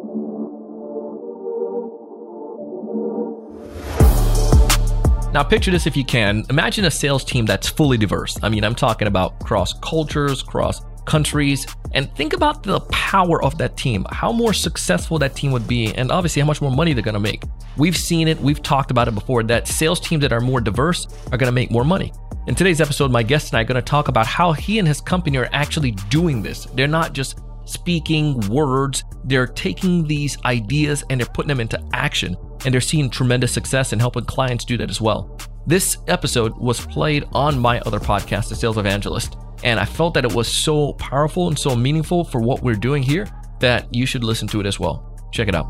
Now, picture this if you can. Imagine a sales team that's fully diverse. I mean, I'm talking about cross cultures, cross countries, and think about the power of that team, how more successful that team would be, and obviously how much more money they're going to make. We've seen it, we've talked about it before, that sales teams that are more diverse are going to make more money. In today's episode, my guest and I are going to talk about how he and his company are actually doing this. They're not just speaking words, they're taking these ideas and they're putting them into action. And they're seeing tremendous success in helping clients do that as well. This episode was played on my other podcast, The Sales Evangelist, and I felt that it was so powerful and so meaningful for what we're doing here that you should listen to it as well. Check it out.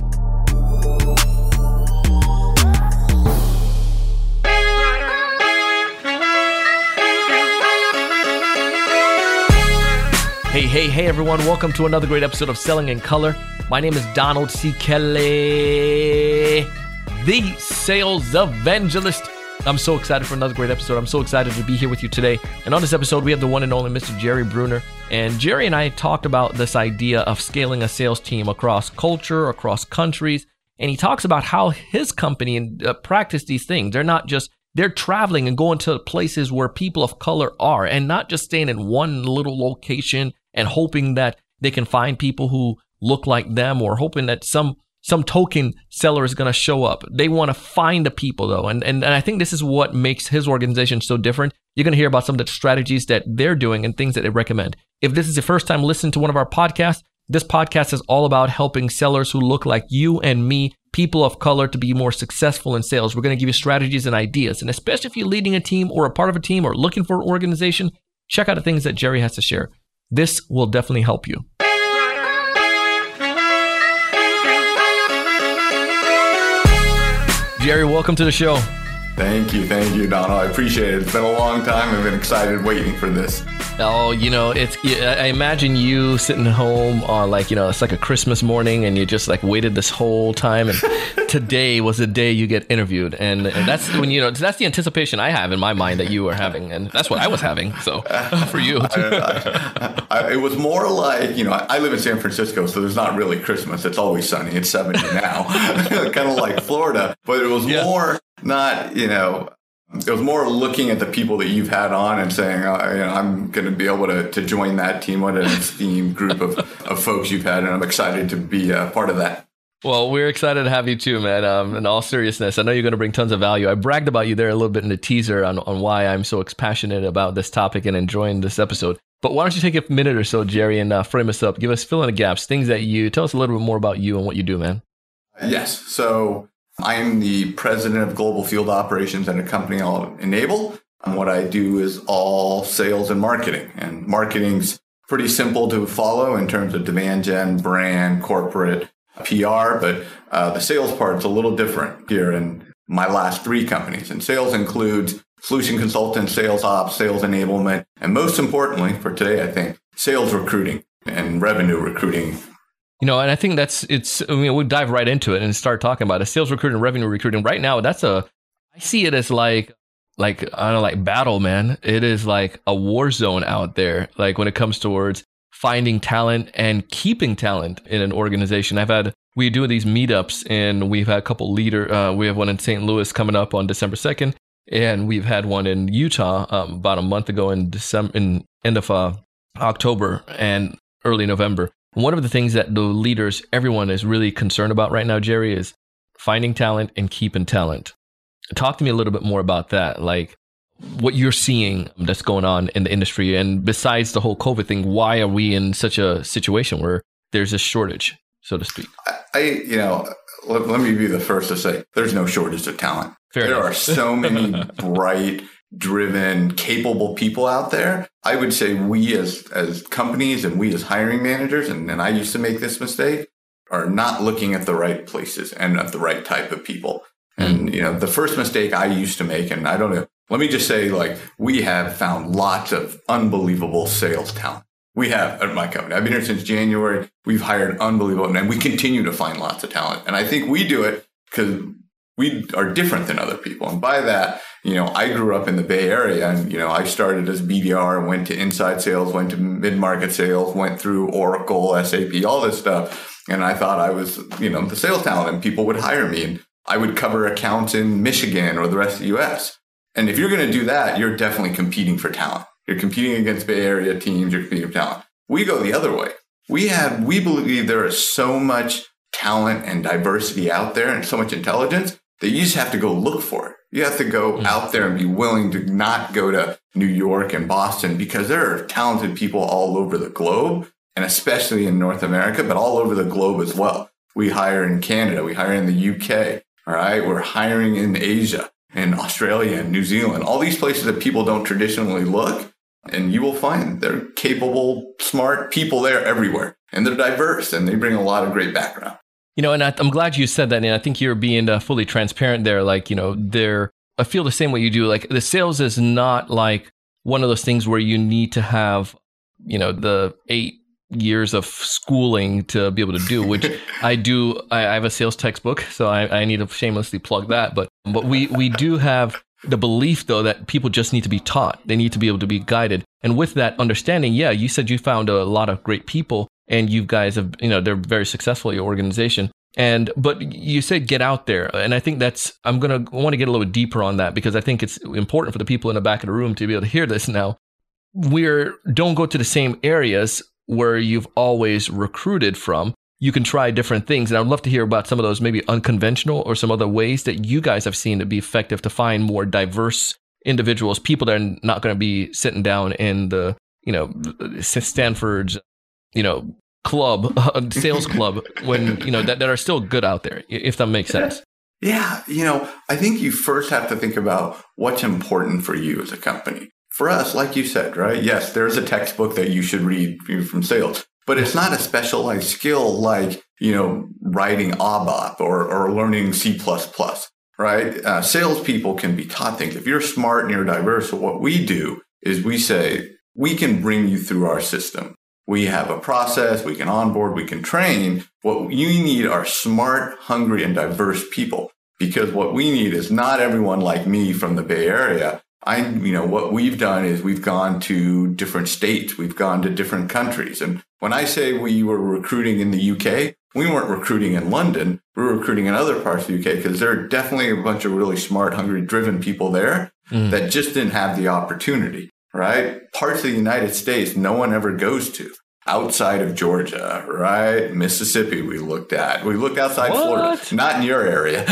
Hey everyone, welcome to another great episode of Selling in Color. My name is Donald C. Kelly, the Sales Evangelist. I'm so excited for another great episode. I'm so excited to be here with you today. And on this episode, we have the one and only Mr. Jerry Bruner. And Jerry and I talked about this idea of scaling a sales team across culture, across countries. And he talks about how his company practice these things. They're traveling and going to places where people of color are and not just staying in one little location and hoping that they can find people who look like them or hoping that some token seller is going to show up. They want to find the people though. And I think this is what makes his organization so different. You're going to hear about some of the strategies that they're doing and things that they recommend. If this is your first time listening to one of our podcasts, this podcast is all about helping sellers who look like you and me, people of color, to be more successful in sales. We're going to give you strategies and ideas. And especially if you're leading a team or a part of a team or looking for an organization, check out the things that Jerry has to share. This will definitely help you. Jerry, welcome to the show. Thank you, Donald. I appreciate it. It's been a long time. I've been excited waiting for this. Oh, I imagine you sitting home on it's like a Christmas morning and you just waited this whole time. And today was the day you get interviewed. And that's when, that's the anticipation I have in my mind that you are having. And that's what I was having. So for you. It was more like, I live in San Francisco, so there's not really Christmas. It's always sunny. It's 70 now, kind of like Florida. But it was more not, it was more looking at the people that you've had on and saying, I'm going to be able to join that team. What an esteemed group of folks you've had. And I'm excited to be a part of that. Well, we're excited to have you too, man. In all seriousness, I know you're going to bring tons of value. I bragged about you there a little bit in the teaser on why I'm so passionate about this topic and enjoying this episode. But why don't you take a minute or so, Jerry, and frame us up. Fill in the gaps, things that tell us a little bit more about you and what you do, man. Yes. So I'm the president of global field operations at a company called Enable. And what I do is all sales and marketing. And marketing's pretty simple to follow in terms of demand gen, brand, corporate, PR. But the sales part's a little different here in my last three companies. And sales includes solution consultants, sales ops, sales enablement, and most importantly for today, I think, sales recruiting and revenue recruiting. And I think we'll dive right into it and start talking about it. Sales recruiting, revenue recruiting. Right now, I see it as like battle, man. It is like a war zone out there. Like when it comes towards finding talent and keeping talent in an organization. We do these meetups and we've had a couple we have one in St. Louis coming up on December 2nd. And we've had one in Utah about a month ago in end of October and early November. One of the things that the leaders, everyone is really concerned about right now, Jerry, is finding talent and keeping talent. Talk to me a little bit more about that, like what you're seeing that's going on in the industry. And besides the whole COVID thing, why are we in such a situation where there's a shortage, so to speak? Let me be the first to say there's no shortage of talent. There are so many bright, driven, capable people out there. I would say we as companies and we as hiring managers, and I used to make this mistake, are not looking at the right places and at the right type of people. And, the first mistake I used to make, and I don't know, let me just say, we have found lots of unbelievable sales talent. We have at my company. I've been here since January. We've hired unbelievable, and we continue to find lots of talent. And I think we do it because we are different than other people. And by that, I grew up in the Bay Area and, I started as BDR, went to inside sales, went to mid-market sales, went through Oracle, SAP, all this stuff. And I thought I was, the sales talent, and people would hire me, and I would cover accounts in Michigan or the rest of the US. And if you're going to do that, you're definitely competing for talent. You're competing against Bay Area teams, you're competing for talent. We go the other way. We believe there is so much talent and diversity out there and so much intelligence that you just have to go look for it. You have to go out there and be willing to not go to New York and Boston, because there are talented people all over the globe, and especially in North America, but all over the globe as well. We hire in Canada. We hire in the UK. All right. We're hiring in Asia, in Australia, and New Zealand, all these places that people don't traditionally look. And you will find they're capable, smart people there everywhere. And they're diverse, and they bring a lot of great background. And I'm glad you said that. And I think you're being fully transparent there. I feel the same way you do. Like, the sales is not like one of those things where you need to have, the 8 years of schooling to be able to do, which I do. I have a sales textbook, so I need to shamelessly plug that. But we do have the belief, though, that people just need to be taught. They need to be able to be guided. And with that understanding, yeah, you said you found a lot of great people, and you guys have, they're very successful, your organization. But you said get out there. And I think I want to get a little bit deeper on that, because I think it's important for the people in the back of the room to be able to hear this now. Don't go to the same areas where you've always recruited from. You can try different things. And I'd love to hear about some of those maybe unconventional or some other ways that you guys have seen to be effective to find more diverse individuals, people that are not going to be sitting down in the, Stanford's, club, sales club, when, that are still good out there, if that makes sense. Yeah. I think you first have to think about what's important for you as a company. For us, like you said, right? Yes, there's a textbook that you should read from sales, but it's not a specialized skill like, writing ABAP or learning C++, right? Salespeople can be taught things. If you're smart and you're diverse, what we do is we say, we can bring you through our system. We have a process, we can onboard, we can train. What you need are smart, hungry, and diverse people, because what we need is not everyone like me from the Bay Area. What we've done is we've gone to different states. We've gone to different countries. And when I say we were recruiting in the UK, we weren't recruiting in London. We were recruiting in other parts of the UK, because there are definitely a bunch of really smart, hungry, driven people there that just didn't have the opportunity, right? Parts of the United States no one ever goes to. Outside of Georgia, right? Mississippi, we looked outside Florida, not in your area.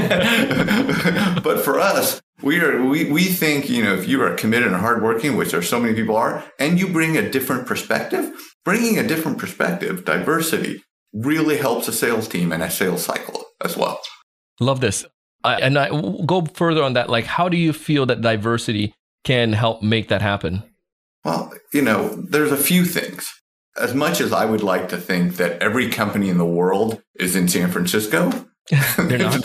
But for us, we think, if you are committed and hardworking, which there so many people are, and you bring a different perspective, diversity really helps a sales team and a sales cycle as well. Love this. And I go further on that. Like, how do you feel that diversity can help make that happen? Well, there's a few things. As much as I would like to think that every company in the world is in San Francisco, they're not.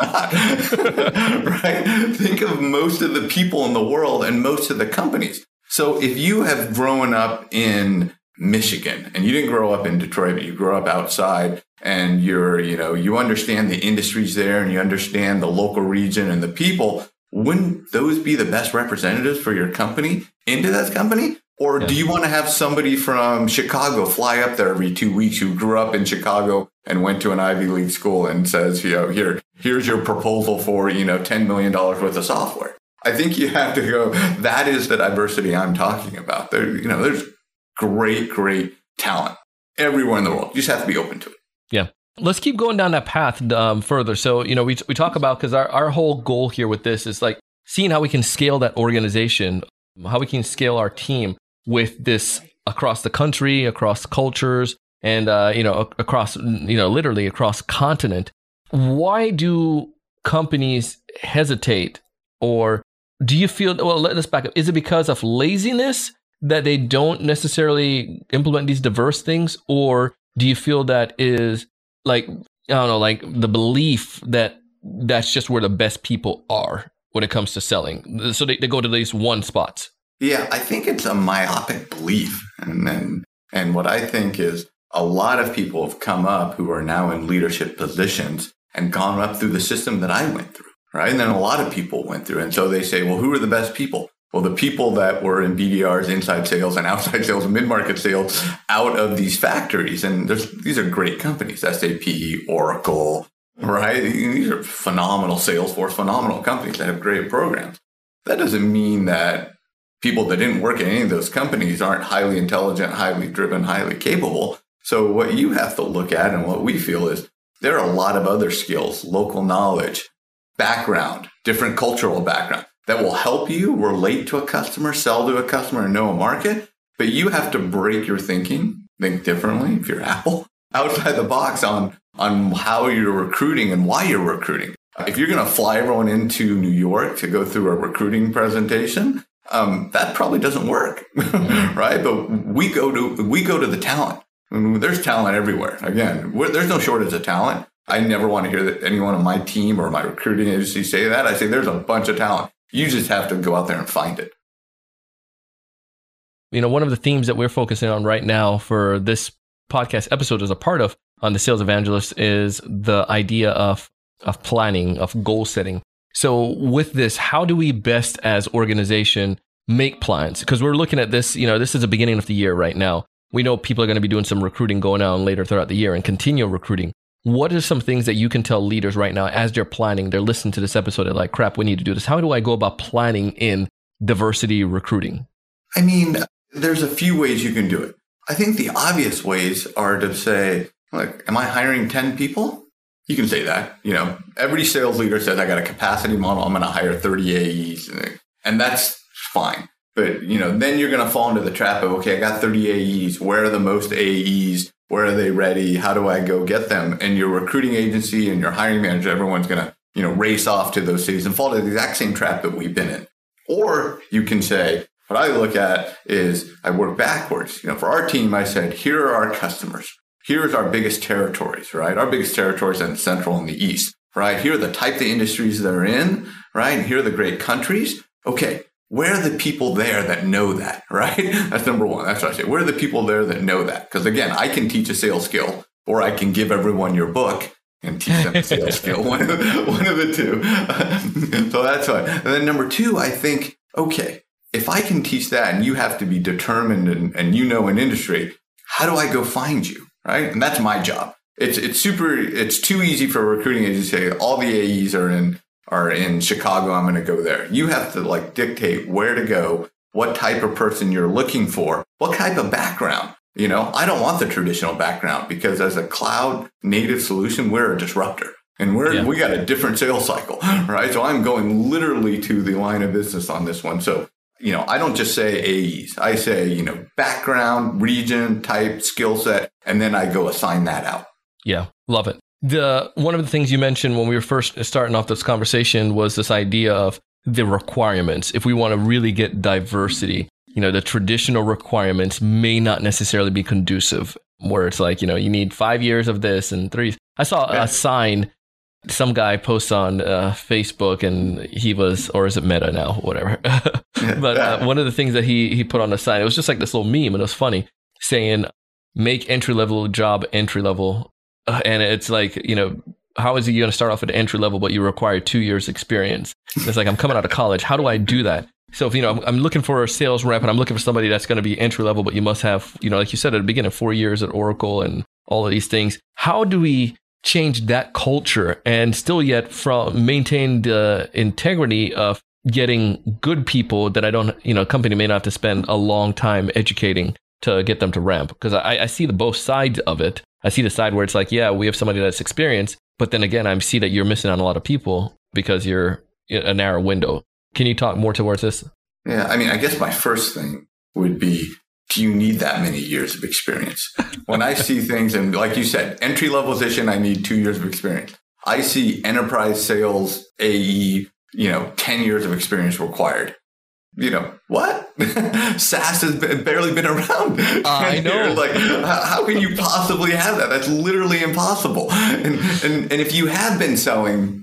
Right? Think of most of the people in the world and most of the companies. So if you have grown up in Michigan and you didn't grow up in Detroit, but you grew up outside, and you understand the industries there and you understand the local region and the people, wouldn't those be the best representatives for your company into that company? Or do you want to have somebody from Chicago fly up there every 2 weeks who grew up in Chicago and went to an Ivy League school and says, here's your proposal for, $10 million worth of software? I think you have to go, that is the diversity I'm talking about. There's great talent everywhere in the world. You just have to be open to it. Yeah. Let's keep going down that path further. So, we talk about, because our whole goal here with this is like seeing how we can scale that organization, how we can scale our team with this across the country, across cultures, and across literally across continent. Why do companies hesitate, or do you feel? Well, let's back up. Is it because of laziness that they don't necessarily implement these diverse things, or do you feel that is like the belief that that's just where the best people are when it comes to selling? So they go to these one spots. Yeah, I think it's a myopic belief. And what I think is a lot of people have come up who are now in leadership positions and gone up through the system that I went through, right? And then a lot of people went through. And so they say, well, who are the best people? Well, the people that were in BDRs, inside sales and outside sales and mid-market sales out of these factories, and these are great companies, SAP, Oracle, right? These are phenomenal Salesforce, phenomenal companies that have great programs. That doesn't mean that people that didn't work in any of those companies aren't highly intelligent, highly driven, highly capable. So what you have to look at and what we feel is there are a lot of other skills, local knowledge, background, different cultural background that will help you relate to a customer, sell to a customer, and know a market. But you have to break your thinking, think differently if you're Apple, outside the box on how you're recruiting and why you're recruiting. If you're going to fly everyone into New York to go through a recruiting presentation, that probably doesn't work, right? But we go to the talent. I mean, there's talent everywhere. Again, there's no shortage of talent. I never want to hear that anyone on my team or my recruiting agency say that. I say there's a bunch of talent. You just have to go out there and find it. One of the themes that we're focusing on right now for this podcast episode as a part of on the Sales Evangelist is the idea of planning, of goal setting. So with this, how do we best as organization make plans? Because we're looking at this, this is the beginning of the year right now. We know people are going to be doing some recruiting going on later throughout the year and continue recruiting. What are some things that you can tell leaders right now as they're planning, they're listening to this episode, they're like, crap, we need to do this. How do I go about planning in diversity recruiting? I mean, there's a few ways you can do it. I think the obvious ways are to say, like, am I hiring 10 people? You can say that. Every sales leader says, I got a capacity model. I'm going to hire 30 AEs. And that's fine. But, then you're going to fall into the trap of, okay, I got 30 AEs. Where are the most AEs? Where are they ready? How do I go get them? And your recruiting agency and your hiring manager, everyone's going to, race off to those cities and fall into the exact same trap that we've been in. Or you can say, what I look at is I work backwards. For our team, I said, here are our customers. Here's our biggest territories, right? Our biggest territories are in Central and the East, right? Here are the type of industries they're in, right? And here are the great countries. Okay. Where are the people there that know that, right? That's number one. That's what I say. Where are the people there that know that? Because again, I can teach a sales skill, or I can give everyone your book and teach them a sales skill. One of the two. So that's why. And then number two, I think, okay, if I can teach that and you have to be determined and an industry, how do I go find you, right? And that's my job. It's too easy for a recruiting agency to say all the AEs are in Chicago, I'm going to go there. You have to dictate where to go, what type of person you're looking for, what type of background. I don't want the traditional background because as a cloud native solution, we're a disruptor and we got a different sales cycle, right? So I'm going literally to the line of business on this one. So, I don't just say AEs. I say, background, region, type, skill set, and then I go assign that out. Yeah, love it. One of the things you mentioned when we were first starting off this conversation was this idea of the requirements. If we want to really get diversity, the traditional requirements may not necessarily be conducive, where it's like, you need 5 years of this and 3. I saw a sign, some guy posts on Facebook, and he was, or is it Meta now, whatever. But one of the things that he put on the sign, it was just like this little meme, and it was funny, saying, make entry-level job entry-level. And it's like, how is it you're going to start off at entry level, but you require 2 years experience? And it's like, I'm coming out of college. How do I do that? So if, I'm looking for a sales rep and I'm looking for somebody that's going to be entry level, but you must have, like you said at the beginning, 4 years at Oracle and all of these things. How do we change that culture and still yet maintain the integrity of getting good people that company may not have to spend a long time educating to get them to ramp? Because I see both sides of it. I see the side where it's like, yeah, we have somebody that's experienced, but then again, I see that you're missing on a lot of people because you're in a narrow window. Can you talk more towards this? Yeah, I guess my first thing would be, do you need that many years of experience? When I see things, and like you said, entry-level position, I need 2 years of experience. I see enterprise sales, AE, 10 years of experience required. What? SaaS has barely been around. I know. Like, how can you possibly have that? That's literally impossible. And if you have been selling,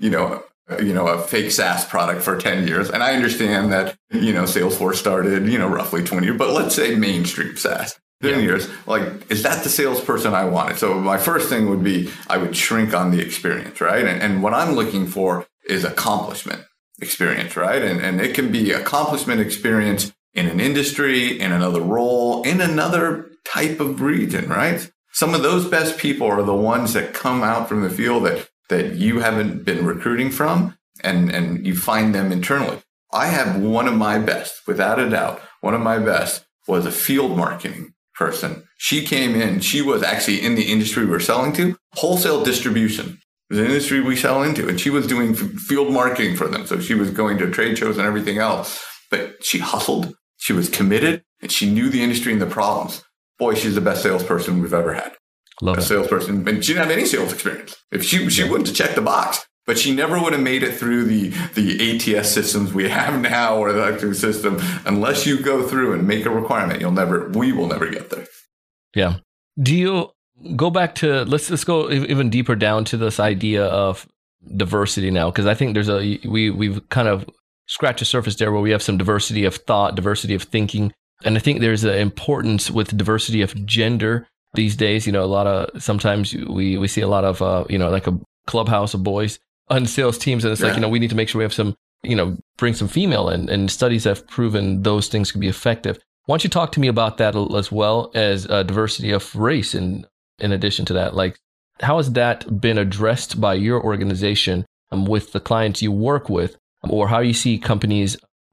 a fake SaaS product for 10 years, and I understand that, Salesforce started, roughly 20 years, but let's say mainstream SaaS, 10 years, is that the salesperson I wanted? So my first thing would be, I would shrink on the experience, right? And what I'm looking for is accomplishment. experience, right? And it can be accomplishment experience in an industry, in another role, in another type of region, right? Some of those best people are the ones that come out from the field that you haven't been recruiting from, and you find them internally. I have one of my best, without a doubt, one of my best was a field marketing person. She came in, she was actually in the industry we're selling to, wholesale distribution. It was an industry we sell into, and she was doing field marketing for them. So she was going to trade shows and everything else, but she hustled, she was committed, and she knew the industry and the problems. Boy, she's the best salesperson we've ever had. Love a it. Salesperson, and she didn't have any sales experience. If she wouldn't have checked the box, but she never would have made it through the ATS systems we have now, or the electric system, unless you go through and make a requirement. We will never get there. Yeah. Do you go back to, let's go even deeper down to this idea of diversity now, because I think we've kind of scratched the surface there where we have some diversity of thought, diversity of thinking. And I think there's an importance with diversity of gender these days. Sometimes we see a lot of, like a clubhouse of boys on sales teams. And it's like, we need to make sure we have some, bring some female in, and studies have proven those things can be effective. Why don't you talk to me about that as well as diversity of race in addition to that? Like, how has that been addressed by your organization with the clients you work with, or how you see companies,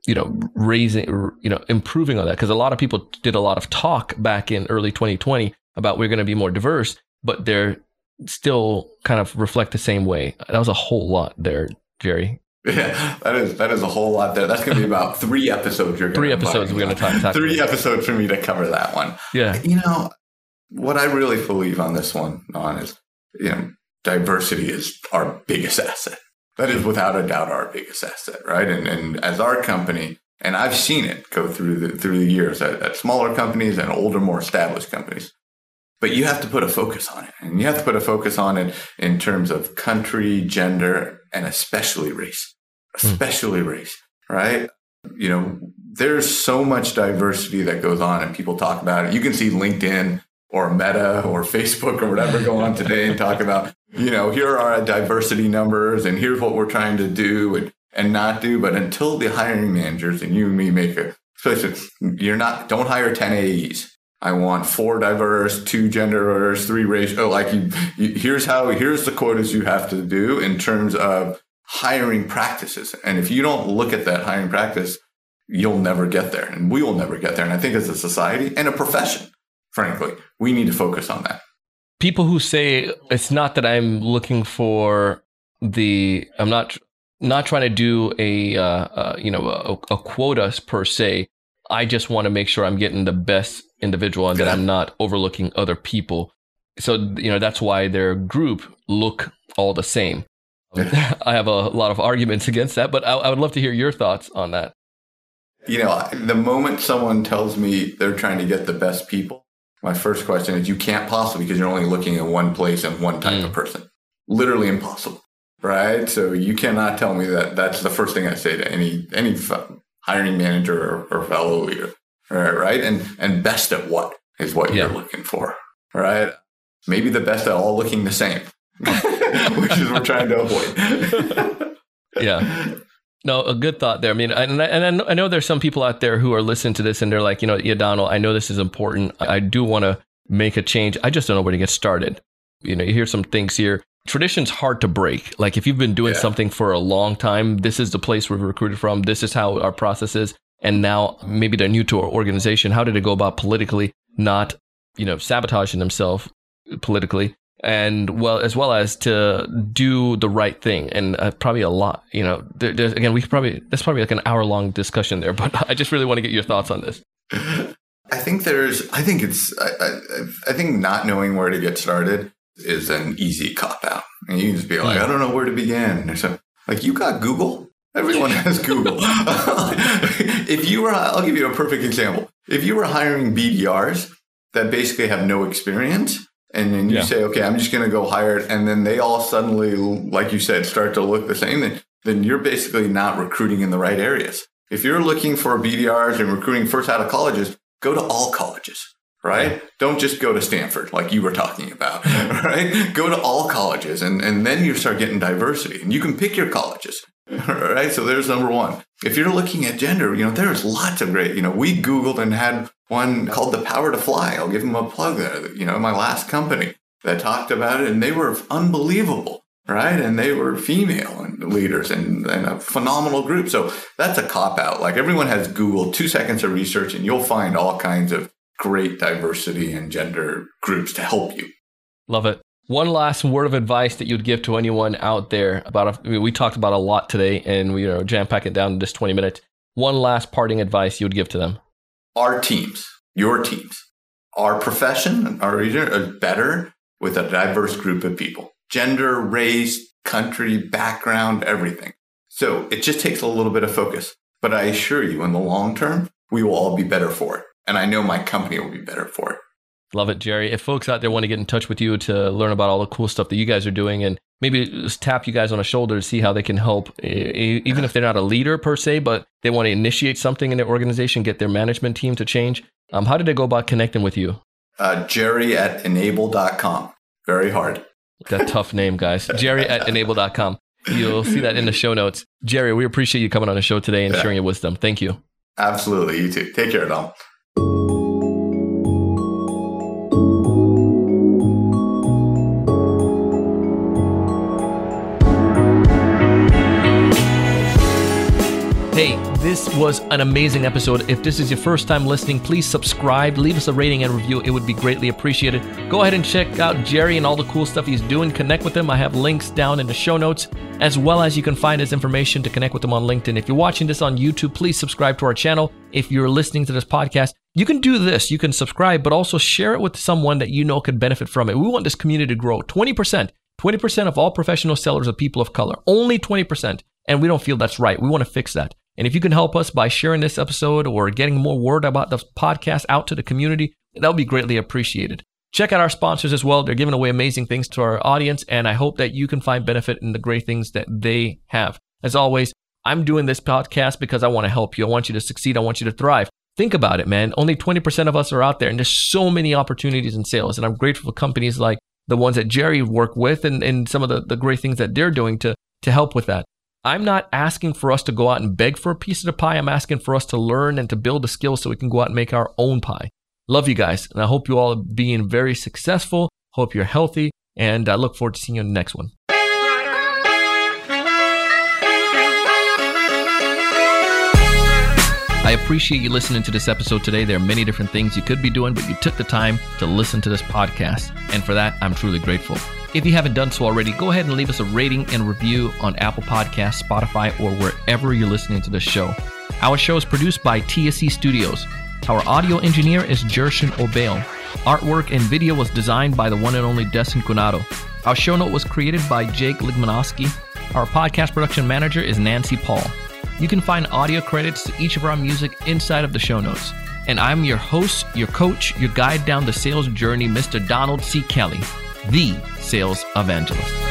improving on that? Because a lot of people did a lot of talk back in early 2020 about we're going to be more diverse, but they're still kind of reflect the same way. That was a whole lot there, Jerry. Yeah, that is a whole lot there. That's going to be about 3 episodes. We're going to talk 3 episodes for me to cover that one. Yeah. What I really believe on this one, is, diversity is our biggest asset. That is without a doubt our biggest asset, right? And as our company, and I've seen it go through the years at smaller companies and older, more established companies. But you have to put a focus on it. And you have to put a focus on it in terms of country, gender, and especially race. Especially race, right? There's so much diversity that goes on, and people talk about it. You can see LinkedIn or Meta or Facebook or whatever go on today and talk about, here are our diversity numbers and here's what we're trying to do and not do. But until the hiring managers and you and me make a decision, don't hire 10 AEs. I want 4 diverse, 2 gender diverse, 3 racial. Here's the quotas you have to do in terms of hiring practices. And if you don't look at that hiring practice, you'll never get there, and we will never get there. And I think as a society and a profession, frankly, we need to focus on that. People who say it's not that I'm looking for I'm not trying to do a quota per se. I just want to make sure I'm getting the best individual and that I'm not overlooking other people. So, that's why their group look all the same. I have a lot of arguments against that, but I would love to hear your thoughts on that. The moment someone tells me they're trying to get the best people, my first question is, you can't possibly, because you're only looking at one place and one type of person. Literally impossible, right? So you cannot tell me that. That's the first thing I say to any hiring manager or fellow leader, right? And best at what is what you're looking for, right? Maybe the best at all looking the same, which is what we're trying to avoid. Yeah. No, a good thought there. I mean, I know there's some people out there who are listening to this and they're like, Donald, I know this is important. I do want to make a change. I just don't know where to get started. You hear some things here. Tradition's hard to break. Like if you've been doing something for a long time, this is the place we're recruited from. This is how our process is. And now maybe they're new to our organization. How did it go about politically, not, sabotaging themselves politically? And as well as to do the right thing. And probably a lot, there's probably like an hour-long discussion there, but I just really want to get your thoughts on this. I think not knowing where to get started is an easy cop-out. And you can just be like, I don't know where to begin. Or so, you got Google. Everyone has Google. I'll give you a perfect example. If you were hiring BDRs that basically have no experience, and then you say, okay, I'm just going to go hire it. And then they all suddenly, like you said, start to look the same. Then you're basically not recruiting in the right areas. If you're looking for BDRs and recruiting first out of colleges, go to all colleges, right? Yeah. Don't just go to Stanford like you were talking about, right? Go to all colleges. And then you start getting diversity. And you can pick your colleges. Right? So there's number one. If you're looking at gender, there's lots of great, we Googled and had one called The Power to Fly. I'll give them a plug there. My last company that talked about it, and they were unbelievable, right? And they were female and leaders and a phenomenal group. So that's a cop-out. Like everyone has Googled 2 seconds of research and you'll find all kinds of great diversity and gender groups to help you. Love it. One last word of advice that you'd give to anyone out there we talked about a lot today and we jam-pack it down to just 20 minutes. One last parting advice you would give to them. Our teams, your teams, our profession, our region are better with a diverse group of people. Gender, race, country, background, everything. So it just takes a little bit of focus. But I assure you, in the long term, we will all be better for it. And I know my company will be better for it. Love it, Jerry. If folks out there want to get in touch with you to learn about all the cool stuff that you guys are doing and maybe just tap you guys on the shoulder to see how they can help, even if they're not a leader per se, but they want to initiate something in their organization, get their management team to change, how did they go about connecting with you? Jerry@enable.com. Very hard. That tough name, guys. Jerry@enable.com. You'll see that in the show notes. Jerry, we appreciate you coming on the show today and sharing your wisdom. Thank you. Absolutely. You too. Take care, Dom. Hey, this was an amazing episode. If this is your first time listening, please subscribe, leave us a rating and review. It would be greatly appreciated. Go ahead and check out Jerry and all the cool stuff he's doing. Connect with him. I have links down in the show notes, as well as you can find his information to connect with him on LinkedIn. If you're watching this on YouTube, please subscribe to our channel. If you're listening to this podcast, you can do this. You can subscribe, but also share it with someone that you know could benefit from it. We want this community to grow. 20% of all professional sellers are people of color. Only 20%. And we don't feel that's right. We want to fix that. And if you can help us by sharing this episode or getting more word about the podcast out to the community, that would be greatly appreciated. Check out our sponsors as well. They're giving away amazing things to our audience, and I hope that you can find benefit in the great things that they have. As always, I'm doing this podcast because I want to help you. I want you to succeed. I want you to thrive. Think about it, man. Only 20% of us are out there, and there's so many opportunities in sales. And I'm grateful for companies like the ones that Jerry worked with and some of the great things that they're doing to help with that. I'm not asking for us to go out and beg for a piece of the pie. I'm asking for us to learn and to build the skills so we can go out and make our own pie. Love you guys. And I hope you all are being very successful. Hope you're healthy. And I look forward to seeing you in the next one. I appreciate you listening to this episode today. There are many different things you could be doing, but you took the time to listen to this podcast. And for that, I'm truly grateful. If you haven't done so already, go ahead and leave us a rating and review on Apple Podcasts, Spotify, or wherever you're listening to this show. Our show is produced by TSC Studios. Our audio engineer is Jershon Obeil. Artwork and video was designed by the one and only Destin Cunado. Our show note was created by Jake Ligmanowski. Our podcast production manager is Nancy Paul. You can find audio credits to each of our music inside of the show notes. And I'm your host, your coach, your guide down the sales journey, Mr. Donald C. Kelly, the Sales Evangelist.